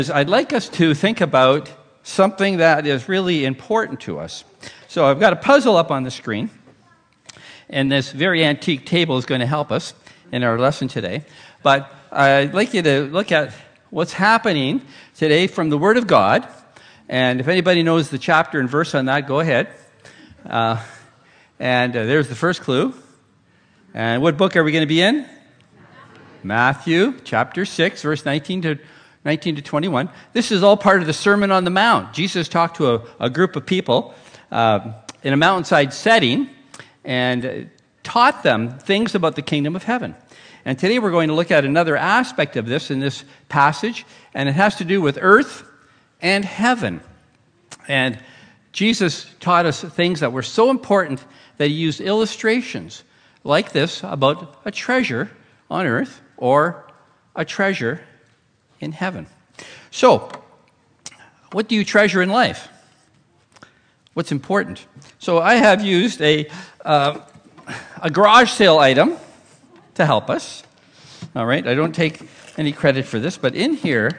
I'd like us to think about something that is really important to us. So I've got a puzzle up on the screen, and this very antique table is going to help us in our lesson today. But I'd like you to look at what's happening today from the Word of God. And if anybody knows the chapter and verse on that, go ahead. There's the first clue. And what book are we going to be in? Matthew chapter 6, verse 19 to 21. This is all part of the Sermon on the Mount. Jesus talked to a group of people in a mountainside setting and taught them things about the kingdom of heaven. And today we're going to look at another aspect of this in this passage, and it has to do with earth and heaven. And Jesus taught us things that were so important that he used illustrations like this about a treasure on earth or a treasure in heaven. So, what do you treasure in life? What's important? So I have used a garage sale item to help us. All right, I don't take any credit for this, but in here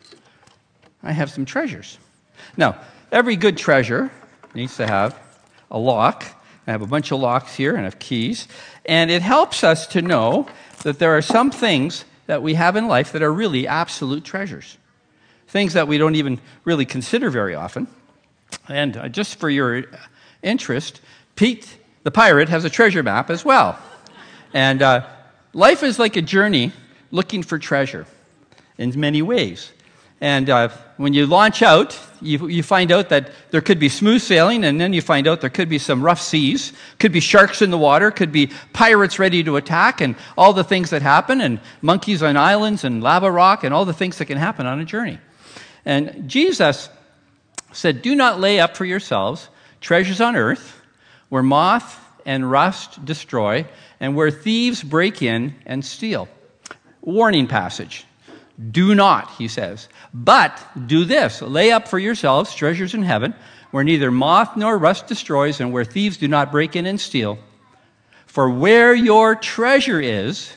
I have some treasures. Now, every good treasure needs to have a lock. I have a bunch of locks here and I have keys. And it helps us to know that there are some things that we have in life that are really absolute treasures. Things that we don't even really consider very often. And just for your interest, Pete the pirate has a treasure map as well. And life is like a journey looking for treasure in many ways. And when you launch out, you find out that there could be smooth sailing, and then you find out there could be some rough seas, could be sharks in the water, could be pirates ready to attack, and all the things that happen, and monkeys on islands, and lava rock, and all the things that can happen on a journey. And Jesus said, "Do not lay up for yourselves treasures on earth, where moth and rust destroy, and where thieves break in and steal." Warning passage. Do not, he says, but do this, lay up for yourselves treasures in heaven, where neither moth nor rust destroys, and where thieves do not break in and steal. For where your treasure is,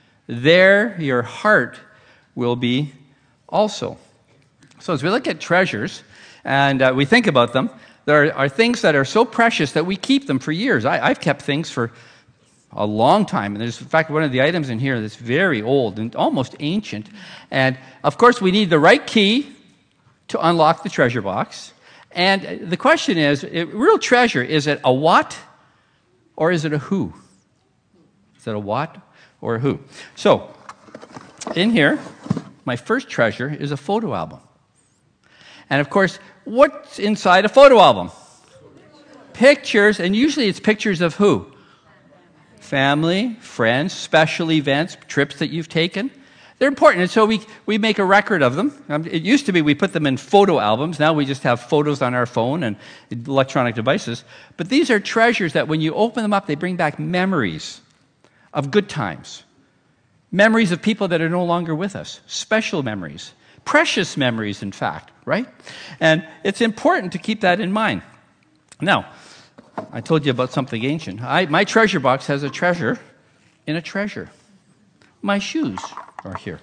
there your heart will be also. So as we look at treasures, and we think about them, there are things that are so precious that we keep them for years. I've kept things for a long time. And there's, in fact, one of the items in here that's very old and almost ancient. And, of course, we need the right key to unlock the treasure box. And the question is, real treasure, is it a what or is it a who? Is it a what or a who? So, in here, my first treasure is a photo album. And, of course, what's inside a photo album? Pictures, and usually it's pictures of who? Family, friends, special events, trips that you've taken. They're important, and so we make a record of them. It used to be we put them in photo albums. Now we just have photos on our phone and electronic devices. But these are treasures that when you open them up, they bring back memories of good times. Memories of people that are no longer with us. Special memories. Precious memories, in fact, right? And it's important to keep that in mind. Now, I told you about something ancient. My treasure box has a treasure in a treasure. My shoes are here.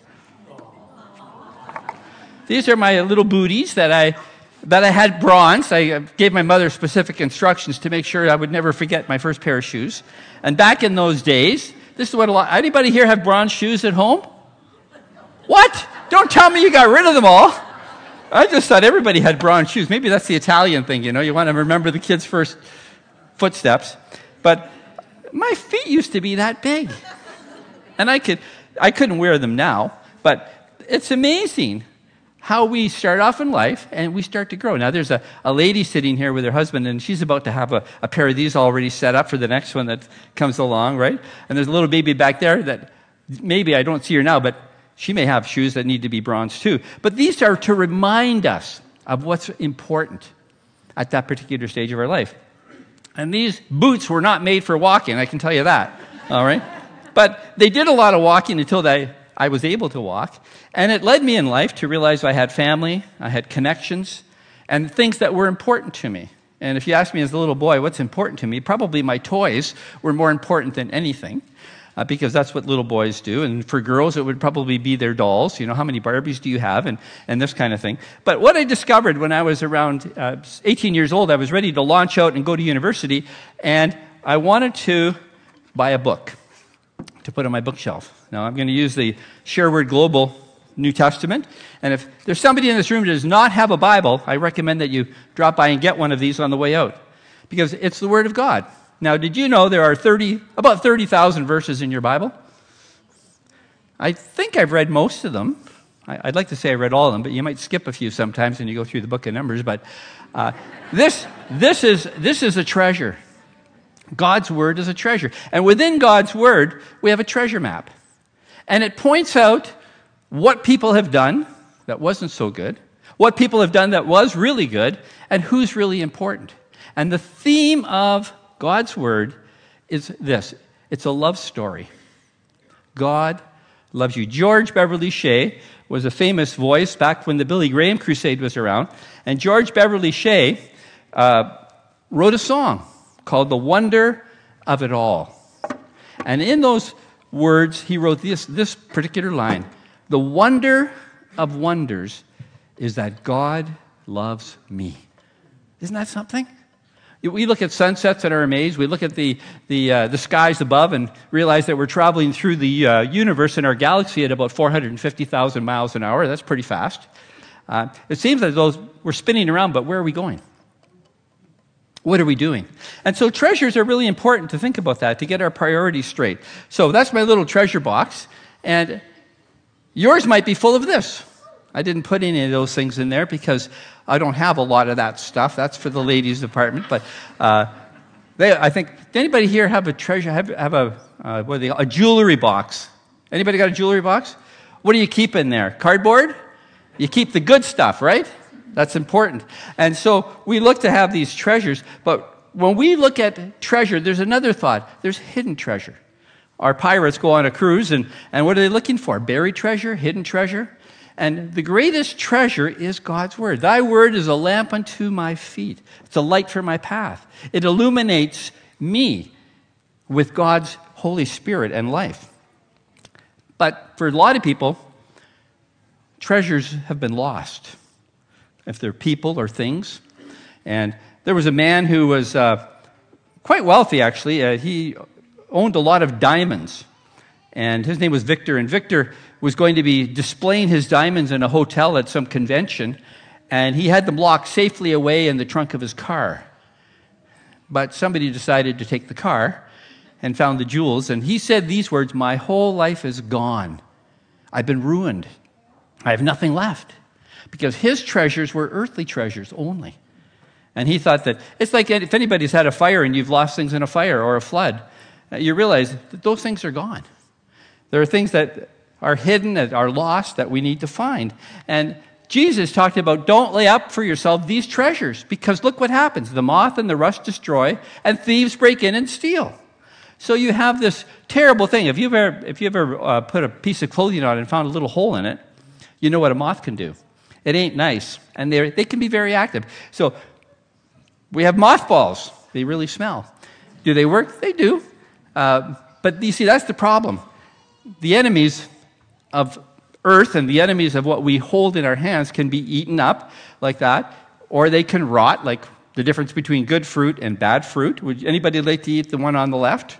These are my little booties that I had bronzed. I gave my mother specific instructions to make sure I would never forget my first pair of shoes. And back in those days, this is what anybody here have bronze shoes at home? What? Don't tell me you got rid of them all. I just thought everybody had bronze shoes. Maybe that's the Italian thing, you want to remember the kids' first footsteps. But my feet used to be that big. And I couldn't wear them now, but it's amazing how we start off in life and we start to grow. Now there's a lady sitting here with her husband, and she's about to have a pair of these already set up for the next one that comes along, right? And there's a little baby back there that maybe I don't see her now, but she may have shoes that need to be bronzed too. But these are to remind us of what's important at that particular stage of our life. And these boots were not made for walking, I can tell you that, all right? But they did a lot of walking until I was able to walk. And it led me in life to realize I had family, I had connections, and things that were important to me. And if you ask me as a little boy what's important to me, probably my toys were more important than anything. because that's what little boys do. And for girls, it would probably be their dolls. You know, how many Barbies do you have? And this kind of thing. But what I discovered when I was around 18 years old, I was ready to launch out and go to university, and I wanted to buy a book to put on my bookshelf. Now, I'm going to use the Sherwood Global New Testament. And if there's somebody in this room who does not have a Bible, I recommend that you drop by and get one of these on the way out, because it's the Word of God. Now, did you know there are about 30,000 verses in your Bible? I think I've read most of them. I'd like to say I read all of them, but you might skip a few sometimes when you go through the book of Numbers. But this is a treasure. God's Word is a treasure. And within God's Word, we have a treasure map. And it points out what people have done that wasn't so good, what people have done that was really good, and who's really important. And the theme of God's Word is this. It's a love story. God loves you. George Beverly Shea was a famous voice back when the Billy Graham Crusade was around. And George Beverly Shea wrote a song called The Wonder of It All. And in those words, he wrote this particular line. The wonder of wonders is that God loves me. Isn't that something? We look at sunsets and are amazed. We look at the skies above and realize that we're traveling through the universe in our galaxy at about 450,000 miles an hour. That's pretty fast. It seems as though we're spinning around, but where are we going? What are we doing? And so treasures are really important to think about that, to get our priorities straight. So that's my little treasure box. And yours might be full of this. I didn't put any of those things in there because I don't have a lot of that stuff. That's for the ladies' department. But I think, did anybody here have a treasure, have a jewelry box? Anybody got a jewelry box? What do you keep in there? Cardboard? You keep the good stuff, right? That's important. And so we look to have these treasures, but when we look at treasure, there's another thought. There's hidden treasure. Our pirates go on a cruise, and what are they looking for? Buried treasure, hidden treasure. And the greatest treasure is God's Word. Thy Word is a lamp unto my feet. It's a light for my path. It illuminates me with God's Holy Spirit and life. But for a lot of people, treasures have been lost, if they're people or things. And there was a man who was quite wealthy, actually. He owned a lot of diamonds. And his name was Victor. And Victor was going to be displaying his diamonds in a hotel at some convention. And he had them locked safely away in the trunk of his car. But somebody decided to take the car and found the jewels. And he said these words, "My whole life is gone. I've been ruined. I have nothing left." Because his treasures were earthly treasures only. And he thought that it's like if anybody's had a fire and you've lost things in a fire or a flood, you realize that those things are gone. There are things that are hidden, that are lost, that we need to find. And Jesus talked about, don't lay up for yourself these treasures, because look what happens. The moth and the rust destroy, and thieves break in and steal. So you have this terrible thing. If you've ever put a piece of clothing on and found a little hole in it, you know what a moth can do. It ain't nice, and they can be very active. So we have mothballs. They really smell. Do they work? They do. But you see, that's the problem. The enemies of earth and the enemies of what we hold in our hands can be eaten up like that, or they can rot, like the difference between good fruit and bad fruit. Would anybody like to eat the one on the left?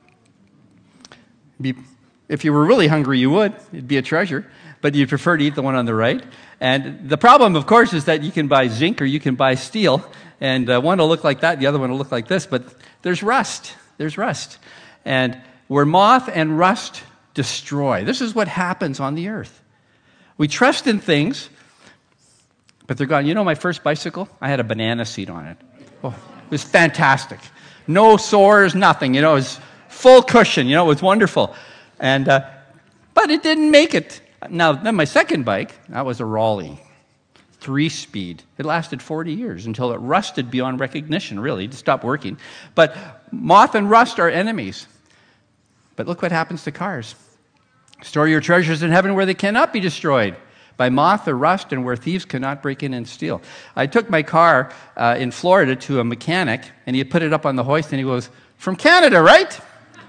If you were really hungry, you would. It'd be a treasure. But you'd prefer to eat the one on the right. And the problem, of course, is that you can buy zinc or you can buy steel, and one will look like that, the other one will look like this, but there's rust. There's rust. And where moth and rust destroy, this is what happens on the earth. We trust in things, but they're gone. You know my first bicycle? I had a banana seat on it. Oh, it was fantastic. No sores, nothing. You know, it was full cushion. You know, it was wonderful. And but it didn't make it. Now, then my second bike, that was a Raleigh, 3-speed. It lasted 40 years until it rusted beyond recognition, really. It stopped working. But moth and rust are enemies. But look what happens to cars. Store your treasures in heaven where they cannot be destroyed by moth or rust, and where thieves cannot break in and steal. I took my car in Florida to a mechanic, and he put it up on the hoist, and he goes, "From Canada, right?"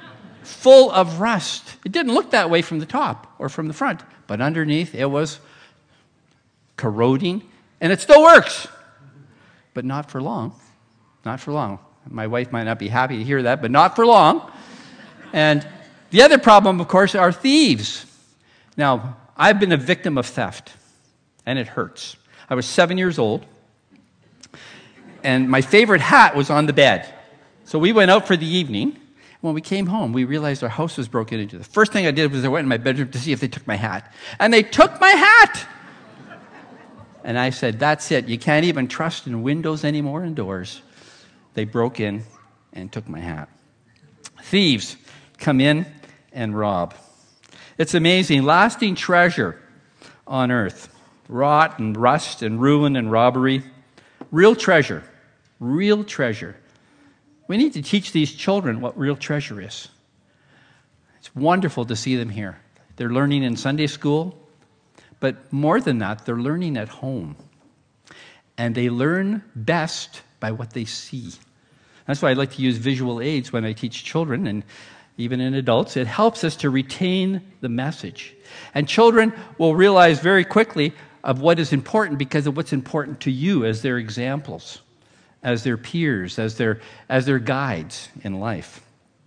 full of rust. It didn't look that way from the top or from the front, but underneath it was corroding, and it still works, but not for long. Not for long. My wife might not be happy to hear that, but not for long. And the other problem, of course, are thieves. Now, I've been a victim of theft, and it hurts. I was 7 years old, and my favorite hat was on the bed. So we went out for the evening. When we came home, we realized our house was broken into. The first thing I did was I went in my bedroom to see if they took my hat. And they took my hat! And I said, that's it. You can't even trust in windows anymore and doors. They broke in and took my hat. Thieves come in and rob. It's amazing. Lasting treasure on earth. Rot and rust and ruin and robbery. Real treasure. Real treasure. We need to teach these children what real treasure is. It's wonderful to see them here. They're learning in Sunday school, but more than that, they're learning at home. And they learn best by what they see. That's why I like to use visual aids when I teach children and even in adults. It helps us to retain the message. And children will realize very quickly of what is important because of what's important to you as their examples, as their peers, as their guides in life.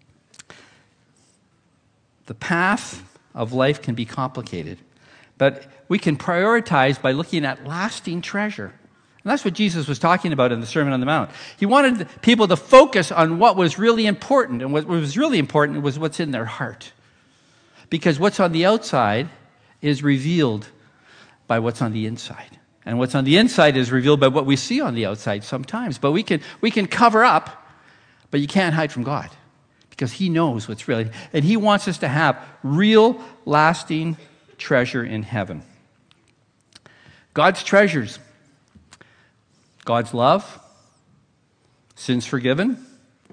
The path of life can be complicated, but we can prioritize by looking at lasting treasure. And that's what Jesus was talking about in the Sermon on the Mount. He wanted people to focus on what was really important, and what was really important was what's in their heart. Because what's on the outside is revealed by what's on the inside. And what's on the inside is revealed by what we see on the outside sometimes. But we can cover up, but you can't hide from God. Because He knows what's really. And He wants us to have real, lasting treasure in heaven. God's treasures. God's love. Sins forgiven.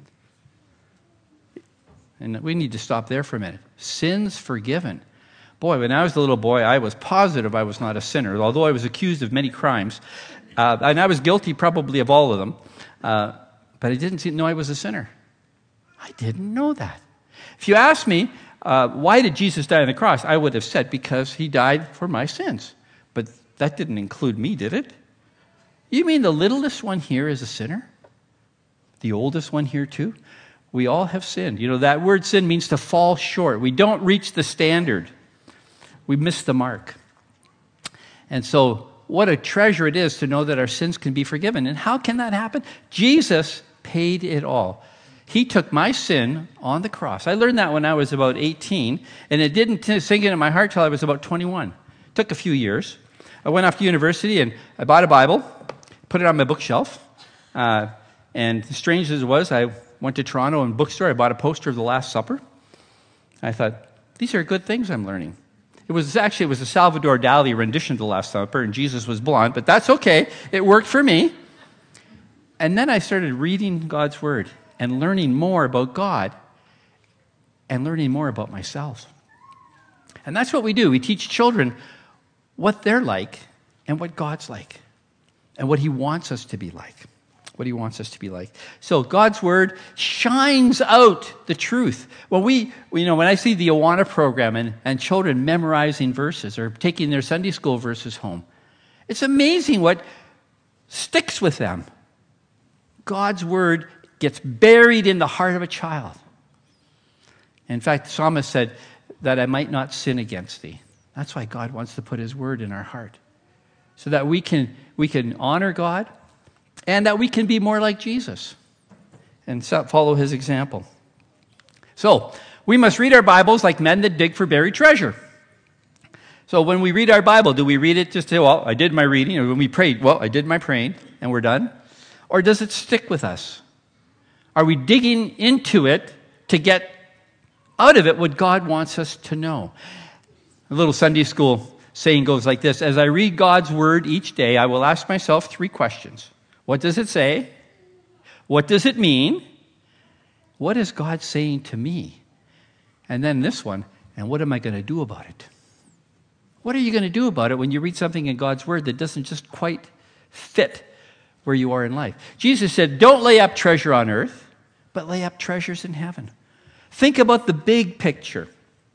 And we need to stop there for a minute. Sins forgiven. Boy, when I was a little boy, I was positive I was not a sinner, although I was accused of many crimes. And I was guilty probably of all of them. But I didn't know I was a sinner. I didn't know that. If you ask me, why did Jesus die on the cross? I would have said, because He died for my sins. But that didn't include me, did it? You mean the littlest one here is a sinner? The oldest one here too? We all have sinned. You know, that word sin means to fall short. We don't reach the standard. We miss the mark. And so, what a treasure it is to know that our sins can be forgiven. And how can that happen? Jesus paid it all. He took my sin on the cross. I learned that when I was about 18, and it didn't sink into my heart till I was about 21. It took a few years. I went off to university and I bought a Bible, put it on my bookshelf. And strange as it was, I went to Toronto and bookstore. I bought a poster of the Last Supper. I thought, these are good things I'm learning. It was a Salvador Dali rendition of the Last Supper, and Jesus was blonde, but that's okay. It worked for me. And then I started reading God's Word and learning more about God and learning more about myself. And that's what we do. We teach children what they're like and what God's like and what He wants us to be like. What He wants us to be like. So God's Word shines out the truth. When when I see the Awana program and children memorizing verses or taking their Sunday school verses home, it's amazing what sticks with them. God's Word gets buried in the heart of a child. In fact, the psalmist said, that I might not sin against Thee. That's why God wants to put His Word in our heart. So that we can honor God, and that we can be more like Jesus and follow His example. So, we must read our Bibles like men that dig for buried treasure. So when we read our Bible, do we read it just to, well, I did my reading, or when we prayed, well, I did my praying, and we're done? Or does it stick with us? Are we digging into it to get out of it what God wants us to know? A little Sunday school saying goes like this: as I read God's Word each day, I will ask myself 3 questions. What does it say? What does it mean? What is God saying to me? And then this one, and what am I going to do about it? What are you going to do about it when you read something in God's Word that doesn't just quite fit where you are in life? Jesus said, don't lay up treasure on earth, but lay up treasures in heaven. Think about the big picture.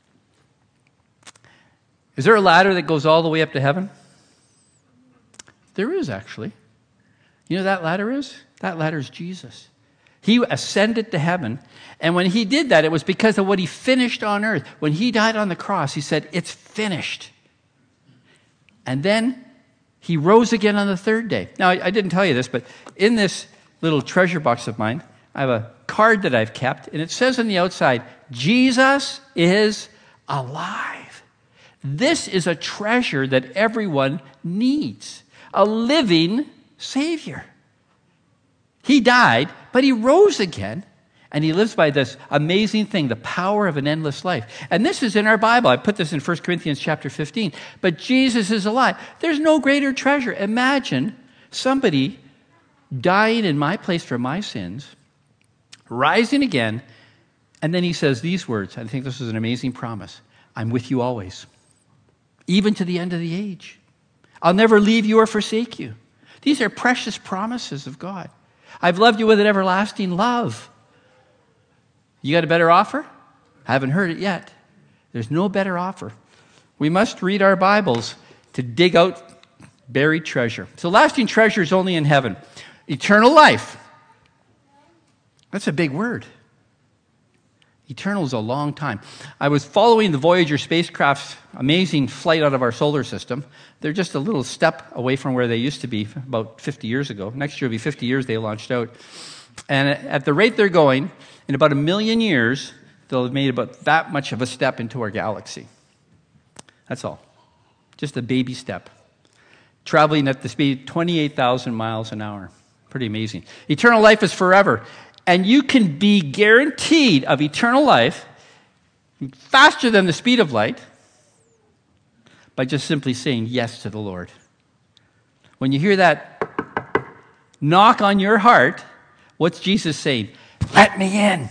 Is there a ladder that goes all the way up to heaven? There is, actually. You know what that ladder is? That ladder is Jesus. He ascended to heaven, and when he did that, it was because of what he finished on earth. When he died on the cross, he said, it's finished. And then he rose again on the third day. Now, I didn't tell you this, but in this little treasure box of mine, I have a card that I've kept, and it says on the outside, Jesus is alive. This is a treasure that everyone needs, a living Savior. He died, but he rose again, and he lives by this amazing thing, the power of an endless life. And this is in our Bible. I put this in 1 Corinthians chapter 15. But Jesus is alive. There's no greater treasure. Imagine somebody dying in my place for my sins, rising again, and then he says these words. I think this is an amazing promise. I'm with you always, even to the end of the age. I'll never leave you or forsake you. These are precious promises of God. I've loved you with an everlasting love. You got a better offer? I haven't heard it yet. There's no better offer. We must read our Bibles to dig out buried treasure. So lasting treasure is only in heaven. Eternal life. That's a big word. Eternal is a long time. I was following the Voyager spacecraft's amazing flight out of our solar system. They're just a little step away from where they used to be about 50 years ago. Next year will be 50 years they launched out. And at the rate they're going, in about 1 million years, they'll have made about that much of a step into our galaxy. That's all. Just a baby step. Traveling at the speed of 28,000 miles an hour. Pretty amazing. Eternal life is forever. And you can be guaranteed of eternal life faster than the speed of light by just simply saying yes to the Lord. When you hear that knock on your heart, what's Jesus saying? Let me in.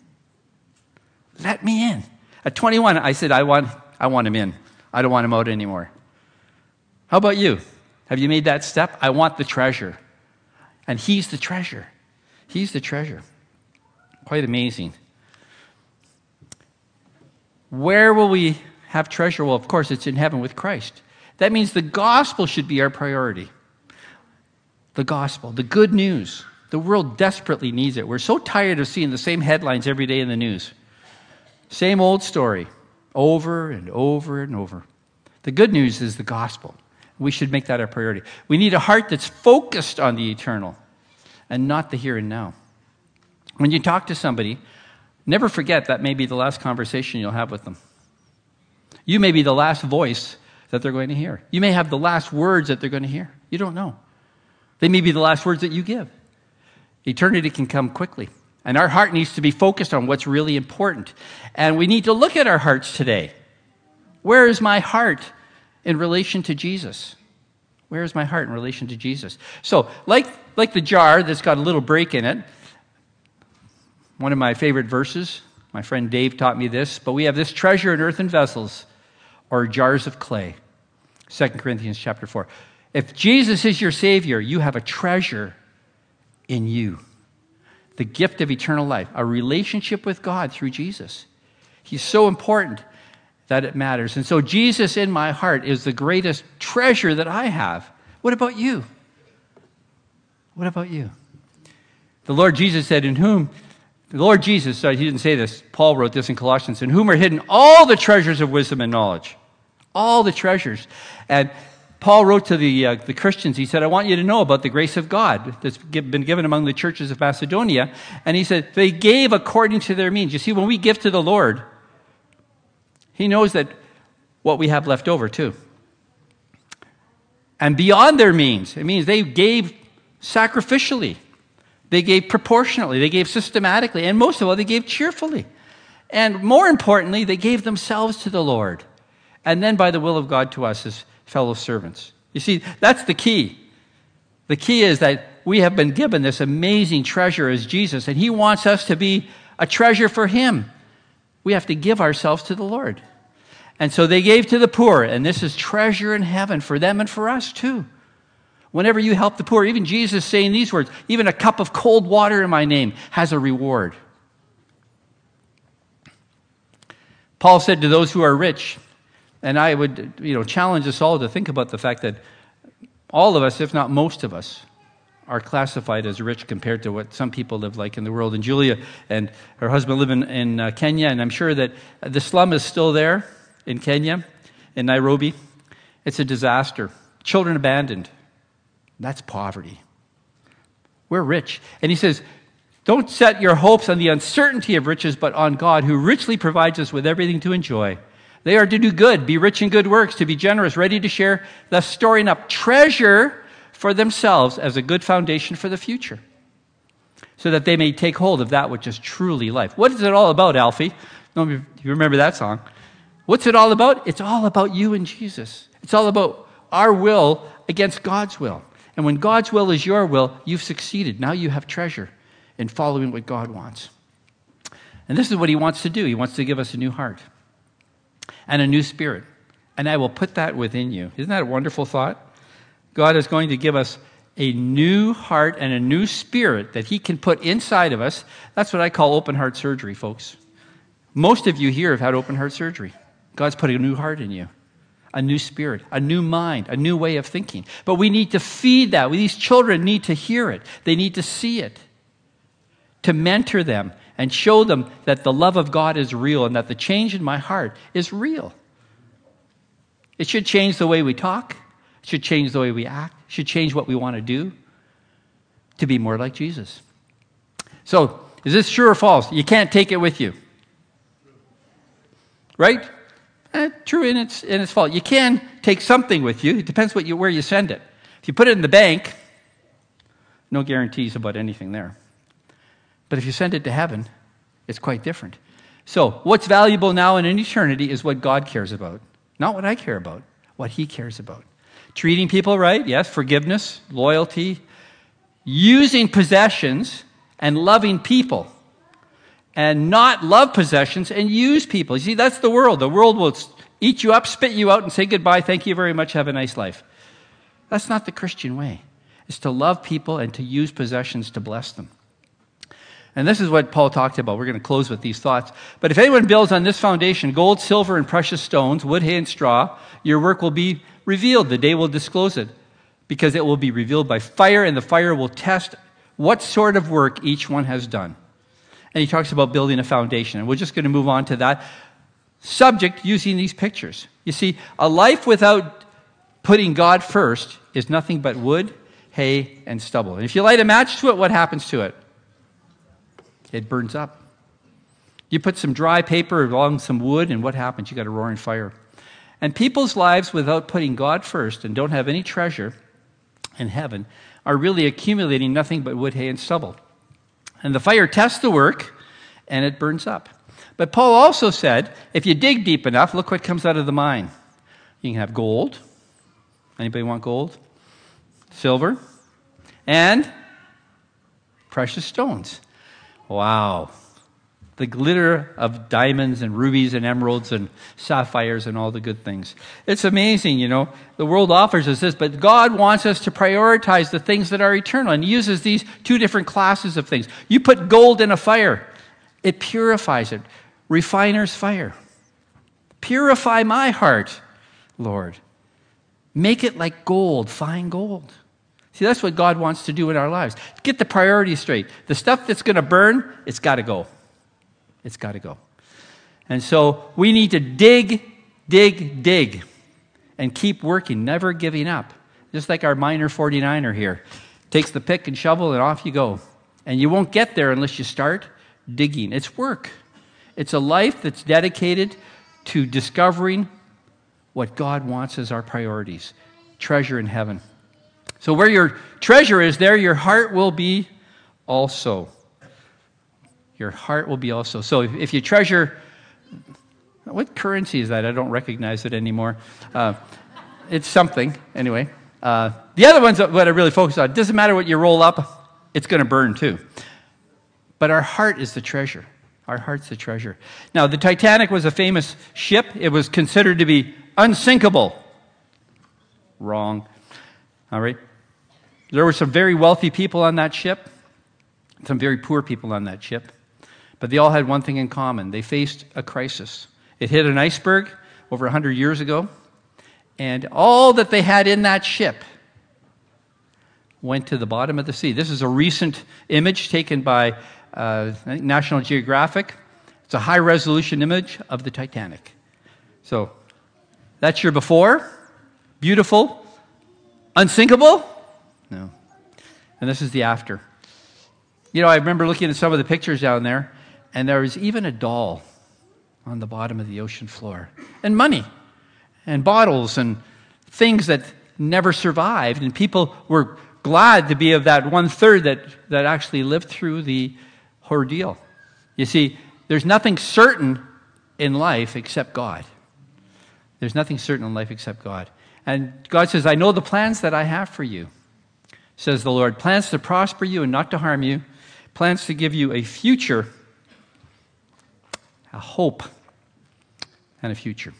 Let me in. At 21, I said, I want him in. I don't want him out anymore. How about you? Have you made that step? I want the treasure. And he's the treasure. He's the treasure. Quite amazing. Where will we have treasure? Well, of course, it's in heaven with Christ. That means the gospel should be our priority. The gospel, the good news. The world desperately needs it. We're so tired of seeing the same headlines every day in the news. Same old story, over and over and over. The good news is the gospel. We should make that our priority. We need a heart that's focused on the eternal and not the here and now. When you talk to somebody, never forget that may be the last conversation you'll have with them. You may be the last voice that they're going to hear. You may have the last words that they're going to hear. You don't know. They may be the last words that you give. Eternity can come quickly. And our heart needs to be focused on what's really important. And we need to look at our hearts today. Where is my heart in relation to Jesus? Where is my heart in relation to Jesus? So, like the jar that's got a little break in it, one of my favorite verses, my friend Dave taught me this, but we have this treasure in earthen vessels or jars of clay. 2 Corinthians chapter 4. If Jesus is your Savior, you have a treasure in you. The gift of eternal life, a relationship with God through Jesus. He's so important that it matters. And so Jesus in my heart is the greatest treasure that I have. What about you? What about you? The Lord Jesus said, he didn't say this, Paul wrote this in Colossians, in whom are hidden all the treasures of wisdom and knowledge. All the treasures. And Paul wrote to the Christians, he said, I want you to know about the grace of God that's been given among the churches of Macedonia. And he said, they gave according to their means. You see, when we give to the Lord, he knows that what we have left over too. And beyond their means, it means they gave sacrificially. They gave proportionately. They gave systematically. And most of all, they gave cheerfully. And more importantly, they gave themselves to the Lord. And then by the will of God to us as fellow servants. You see, that's the key. The key is that we have been given this amazing treasure as Jesus, and he wants us to be a treasure for him. We have to give ourselves to the Lord. And so they gave to the poor, and this is treasure in heaven for them and for us too. Whenever you help the poor, even Jesus saying these words, even a cup of cold water in my name has a reward. Paul said to those who are rich, and I would challenge us all to think about the fact that all of us, if not most of us, are classified as rich compared to what some people live like in the world. And Julia and her husband live in Kenya, and I'm sure that the slum is still there in Kenya, in Nairobi. It's a disaster. Children abandoned. That's poverty. We're rich. And he says, don't set your hopes on the uncertainty of riches, but on God, who richly provides us with everything to enjoy. They are to do good, be rich in good works, to be generous, ready to share, thus storing up treasure for themselves as a good foundation for the future, so that they may take hold of that which is truly life. What is it all about, Alfie? You remember that song. What's it all about? It's all about you and Jesus. It's all about our will against God's will. And when God's will is your will, you've succeeded. Now you have treasure in following what God wants. And this is what he wants to do. He wants to give us a new heart and a new spirit. And I will put that within you. Isn't that a wonderful thought? God is going to give us a new heart and a new spirit that he can put inside of us. That's what I call open heart surgery, folks. Most of you here have had open heart surgery. God's put a new heart in you, a new spirit, a new mind, a new way of thinking. But we need to feed that. These children need to hear it. They need to see it, to mentor them and show them that the love of God is real and that the change in my heart is real. It should change the way we talk. It should change the way we act. It should change what we want to do to be more like Jesus. So, is this true or false? You can't take it with you. Right? True and it's false. You can take something with you. It depends where you send it. If you put it in the bank, no guarantees about anything there. But if you send it to heaven, it's quite different. So, what's valuable now and in eternity is what God cares about. Not what I care about, what he cares about. Treating people right, yes, forgiveness, loyalty, using possessions and loving people, and not love possessions and use people. You see, that's the world. The world will eat you up, spit you out, and say goodbye, thank you very much, have a nice life. That's not the Christian way. It's to love people and to use possessions to bless them. And this is what Paul talked about. We're going to close with these thoughts. But if anyone builds on this foundation, gold, silver, and precious stones, wood, hay, and straw, your work will be revealed. The day will disclose it, because it will be revealed by fire, and the fire will test what sort of work each one has done. And he talks about building a foundation. And we're just going to move on to that subject using these pictures. You see, a life without putting God first is nothing but wood, hay, and stubble. And if you light a match to it, what happens to it? It burns up. You put some dry paper along some wood, and what happens? You got a roaring fire. And people's lives without putting God first and don't have any treasure in heaven are really accumulating nothing but wood, hay, and stubble. And the fire tests the work, and it burns up. But Paul also said, if you dig deep enough, look what comes out of the mine. You can have gold. Anybody want gold? Silver. And precious stones. Wow. The glitter of diamonds and rubies and emeralds and sapphires and all the good things. It's amazing, The world offers us this, but God wants us to prioritize the things that are eternal, and he uses these two different classes of things. You put gold in a fire, it purifies it. Refiner's fire. Purify my heart, Lord. Make it like gold, fine gold. See, that's what God wants to do in our lives. Get the priorities straight. The stuff that's going to burn, it's got to go. It's got to go. And so we need to dig, and keep working, never giving up. Just like our miner 49er here. Takes the pick and shovel, and off you go. And you won't get there unless you start digging. It's work. It's a life that's dedicated to discovering what God wants as our priorities. Treasure in heaven. So where your treasure is, there your heart will be also. Your heart will be also. So if you treasure, what currency is that? I don't recognize it anymore. It's something, anyway. The other ones, what I really focus on, it doesn't matter what you roll up, it's going to burn too. But our heart is the treasure. Our heart's the treasure. Now, the Titanic was a famous ship. It was considered to be unsinkable. Wrong. All right. There were some very wealthy people on that ship, some very poor people on that ship, but they all had one thing in common. They faced a crisis. It hit an iceberg over 100 years ago, and all that they had in that ship went to the bottom of the sea. This is a recent image taken by I think National Geographic. It's a high-resolution image of the Titanic. So that's your before. Beautiful. Unsinkable? No. And this is the after. You know, I remember looking at some of the pictures down there, and there was even a doll on the bottom of the ocean floor. And money, and bottles, and things that never survived. And people were glad to be of that 1/3 that actually lived through the ordeal. You see, there's nothing certain in life except God. There's nothing certain in life except God. And God says, I know the plans that I have for you, says the Lord. Plans to prosper you and not to harm you. Plans to give you a future, a hope, and a future.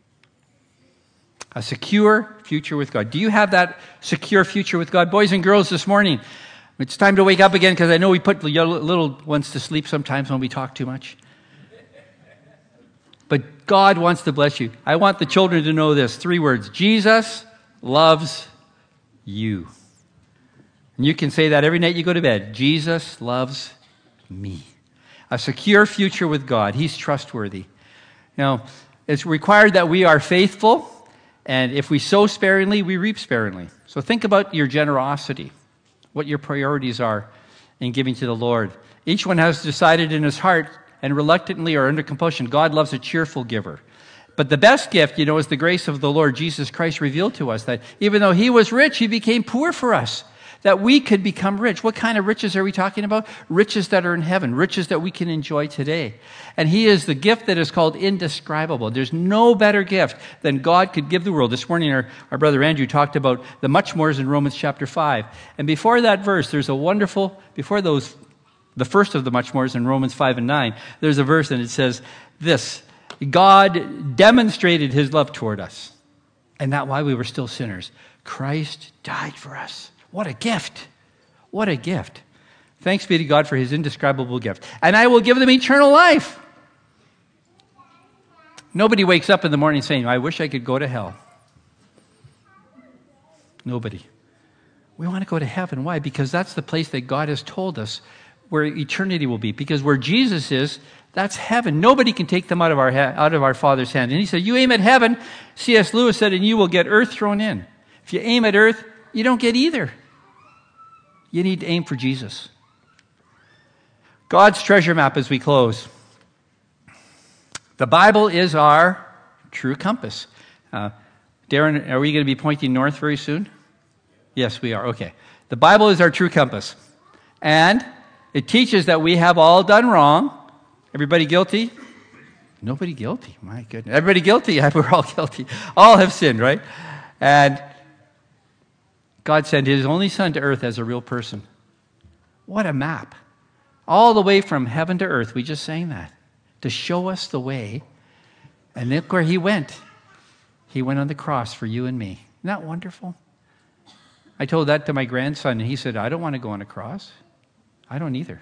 A secure future with God. Do you have that secure future with God? Boys and girls, this morning, it's time to wake up again, because I know we put the little ones to sleep sometimes when we talk too much. But God wants to bless you. I want the children to know this. 3 words. Jesus loves you. And you can say that every night you go to bed. Jesus loves me. A secure future with God. He's trustworthy. Now, it's required that we are faithful, and if we sow sparingly, we reap sparingly. So think about your generosity, what your priorities are in giving to the Lord. Each one has decided in his heart, and reluctantly or under compulsion, God loves a cheerful giver. But the best gift, you know, is the grace of the Lord Jesus Christ revealed to us, that even though he was rich, he became poor for us, that we could become rich. What kind of riches are we talking about? Riches that are in heaven, riches that we can enjoy today. And he is the gift that is called indescribable. There's no better gift than God could give the world. This morning, our brother Andrew talked about the much mores in Romans chapter 5. And before that verse, there's a wonderful, the first of the much mores in Romans 5 and 9, there's a verse and it says this: God demonstrated his love toward us, and that while we were still sinners, Christ died for us. What a gift. What a gift. Thanks be to God for his indescribable gift. And I will give them eternal life. Nobody wakes up in the morning saying, I wish I could go to hell. Nobody. We want to go to heaven. Why? Because that's the place that God has told us where eternity will be. Because where Jesus is, that's heaven. Nobody can take them out of our Father's hand. And he said, you aim at heaven, C.S. Lewis said, and you will get earth thrown in. If you aim at earth, you don't get either. You need to aim for Jesus. God's treasure map as we close. The Bible is our true compass. Darren, are we going to be pointing north very soon? Yes, we are. Okay. The Bible is our true compass. And it teaches that we have all done wrong. Everybody guilty? Nobody guilty. My goodness. Everybody guilty? We're all guilty. All have sinned, right? And God sent his only son to earth as a real person. What a map. All the way from heaven to earth. We just sang that. To show us the way. And look where he went. He went on the cross for you and me. Isn't that wonderful? I told that to my grandson, and he said, I don't want to go on a cross. I don't either.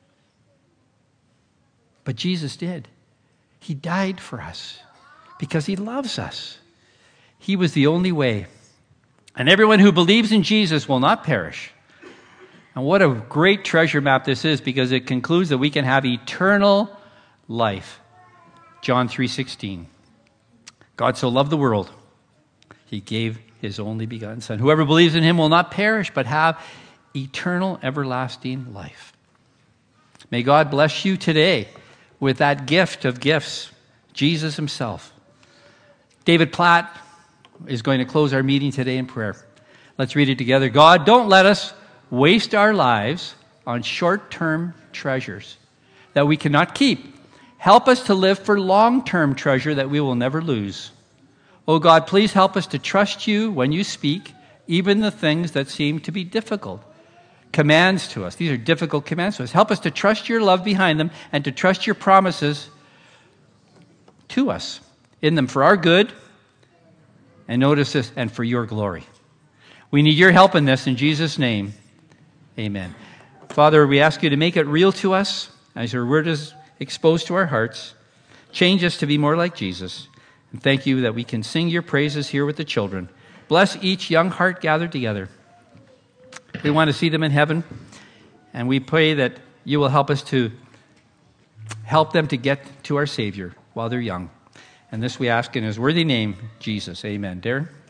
But Jesus did. He died for us because he loves us. He was the only way. And everyone who believes in Jesus will not perish. And what a great treasure map this is, because it concludes that we can have eternal life. John 3:16. God so loved the world, he gave his only begotten Son. Whoever believes in him will not perish, but have eternal, everlasting life. May God bless you today with that gift of gifts, Jesus himself. David Platt is going to close our meeting today in prayer. Let's read it together. God, don't let us waste our lives on short-term treasures that we cannot keep. Help us to live for long-term treasure that we will never lose. Oh God, please help us to trust you when you speak, even the things that seem to be difficult. Commands to us. These are difficult commands to us. Help us to trust your love behind them and to trust your promises to us in them for our good, and notice this, and for your glory. We need your help in this in Jesus' name. Amen. Father, we ask you to make it real to us as your word is exposed to our hearts. Change us to be more like Jesus. And thank you that we can sing your praises here with the children. Bless each young heart gathered together. We want to see them in heaven, and we pray that you will help us to help them to get to our Savior while they're young. And this we ask in his worthy name, Jesus. Amen. Darren?